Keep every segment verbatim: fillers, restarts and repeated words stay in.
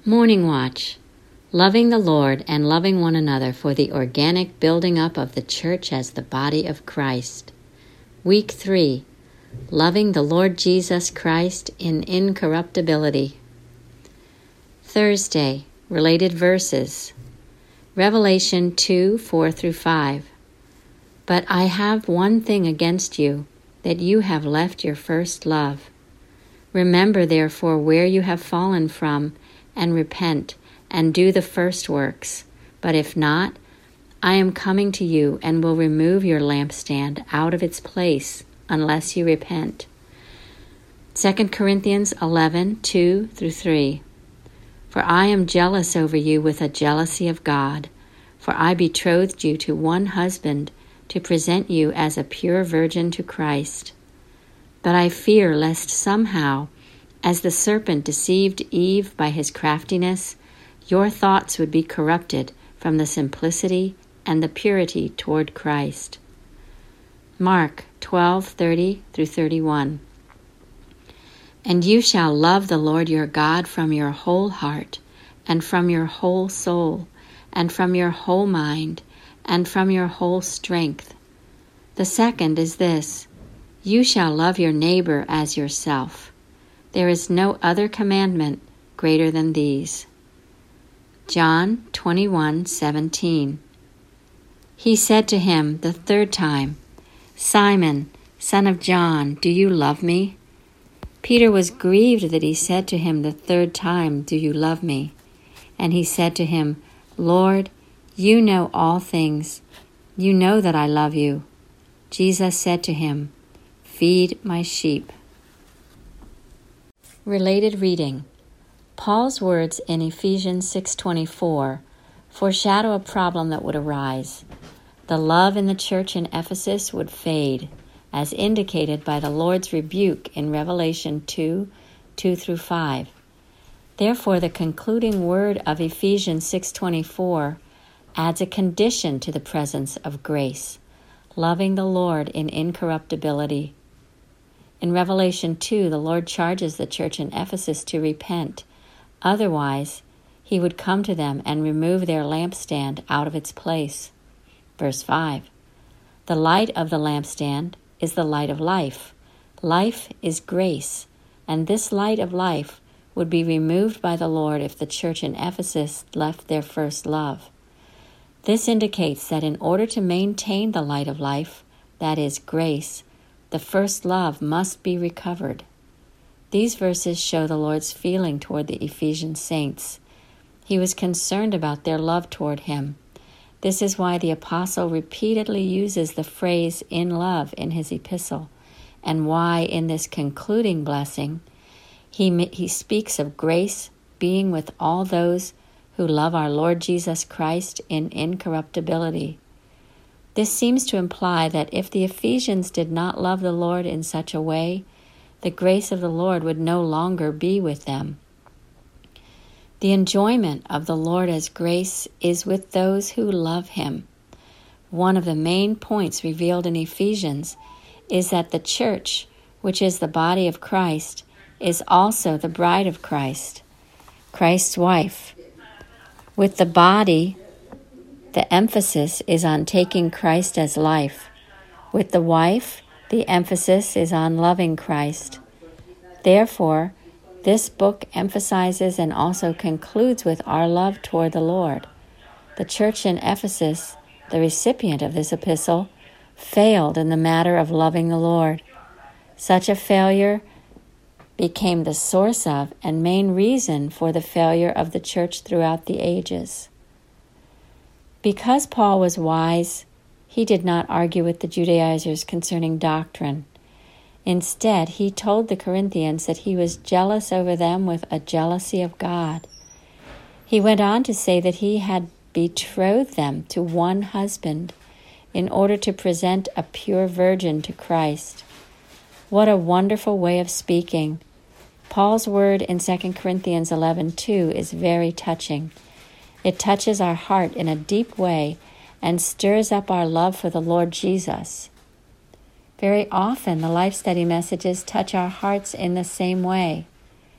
Morning Watch, loving the Lord and loving one another for the organic building up of the church as the body of Christ. Week three, loving the Lord Jesus Christ in incorruptibility. Thursday, related verses. Revelation two, four through five. But I have one thing against you, that you have left your first love. Remember therefore where you have fallen from, and repent, and do the first works. But if not, I am coming to you, and will remove your lampstand out of its place, unless you repent. Second Corinthians eleven, two through three. For I am jealous over you with a jealousy of God, for I betrothed you to one husband, to present you as a pure virgin to Christ. But I fear lest somehow, as the serpent deceived Eve by his craftiness, your thoughts would be corrupted from the simplicity and the purity toward Christ. Mark twelve, thirty through thirty-one. And you shall love the Lord your God from your whole heart, and from your whole soul, and from your whole mind, and from your whole strength. The second is this: you shall love your neighbor as yourself. There is no other commandment greater than these. John twenty-one, seventeen. He said to him the third time, Simon, son of John, do you love me? Peter was grieved that he said to him the third time, do you love me? And he said to him, Lord, you know all things. You know that I love you. Jesus said to him, feed my sheep. Related reading. Paul's words in Ephesians six twenty-four foreshadow a problem that would arise. The love in the church in Ephesus would fade, as indicated by the Lord's rebuke in Revelation two, two through five. Therefore, the concluding word of Ephesians six twenty-four adds a condition to the presence of grace, loving the Lord in incorruptibility. In Revelation two, the Lord charges the church in Ephesus to repent. Otherwise, he would come to them and remove their lampstand out of its place. Verse five. The light of the lampstand is the light of life. Life is grace, and this light of life would be removed by the Lord if the church in Ephesus left their first love. This indicates that in order to maintain the light of life, that is, grace, the first love must be recovered. These verses show the Lord's feeling toward the Ephesian saints. He was concerned about their love toward him. This is why the apostle repeatedly uses the phrase in love in his epistle, and why in this concluding blessing, he, he speaks of grace being with all those who love our Lord Jesus Christ in incorruptibility. This seems to imply that if the Ephesians did not love the Lord in such a way, the grace of the Lord would no longer be with them. The enjoyment of the Lord as grace is with those who love him. One of the main points revealed in Ephesians is that the church, which is the body of Christ, is also the bride of Christ, Christ's wife. With the body, the emphasis is on taking Christ as life. With the wife, the emphasis is on loving Christ. Therefore, this book emphasizes and also concludes with our love toward the Lord. The church in Ephesus, the recipient of this epistle, failed in the matter of loving the Lord. Such a failure became the source of and main reason for the failure of the church throughout the ages. Because Paul was wise, he did not argue with the Judaizers concerning doctrine. Instead, he told the Corinthians that he was jealous over them with a jealousy of God. He went on to say that he had betrothed them to one husband in order to present a pure virgin to Christ. What a wonderful way of speaking. Paul's word in Second Corinthians eleven two is very touching. It touches our heart in a deep way and stirs up our love for the Lord Jesus. Very often, the Life Study messages touch our hearts in the same way.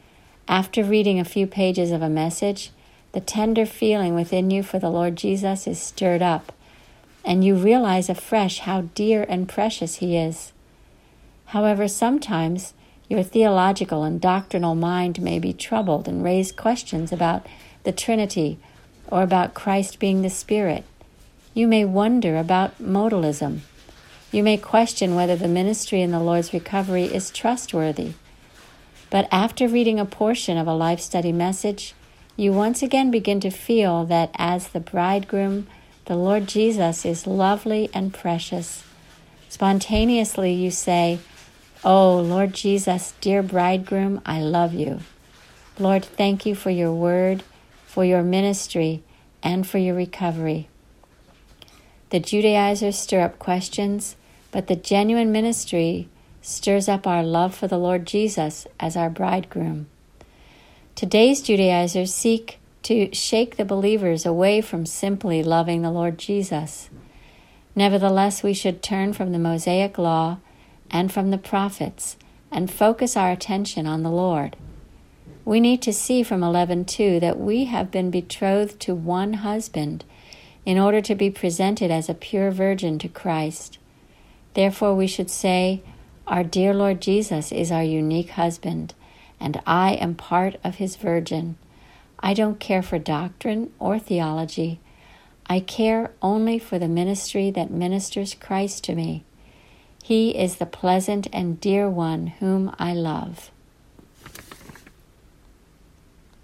After reading a few pages of a message, the tender feeling within you for the Lord Jesus is stirred up, and you realize afresh how dear and precious He is. However, sometimes your theological and doctrinal mind may be troubled and raise questions about the Trinity or about Christ being the Spirit. You may wonder about modalism. You may question whether the ministry in the Lord's recovery is trustworthy. But after reading a portion of a life study message, you once again begin to feel that as the bridegroom, the Lord Jesus is lovely and precious. Spontaneously you say, "Oh, Lord Jesus, dear bridegroom, I love you. Lord, thank you for your word, for your ministry, and for your recovery." The Judaizers stir up questions, but the genuine ministry stirs up our love for the Lord Jesus as our bridegroom. Today's Judaizers seek to shake the believers away from simply loving the Lord Jesus. Nevertheless, we should turn from the Mosaic law and from the prophets and focus our attention on the Lord. We need to see from eleven two that we have been betrothed to one husband in order to be presented as a pure virgin to Christ. Therefore we should say, "Our dear Lord Jesus is our unique husband, and I am part of His virgin. I don't care for doctrine or theology. I care only for the ministry that ministers Christ to me. He is the pleasant and dear one whom I love."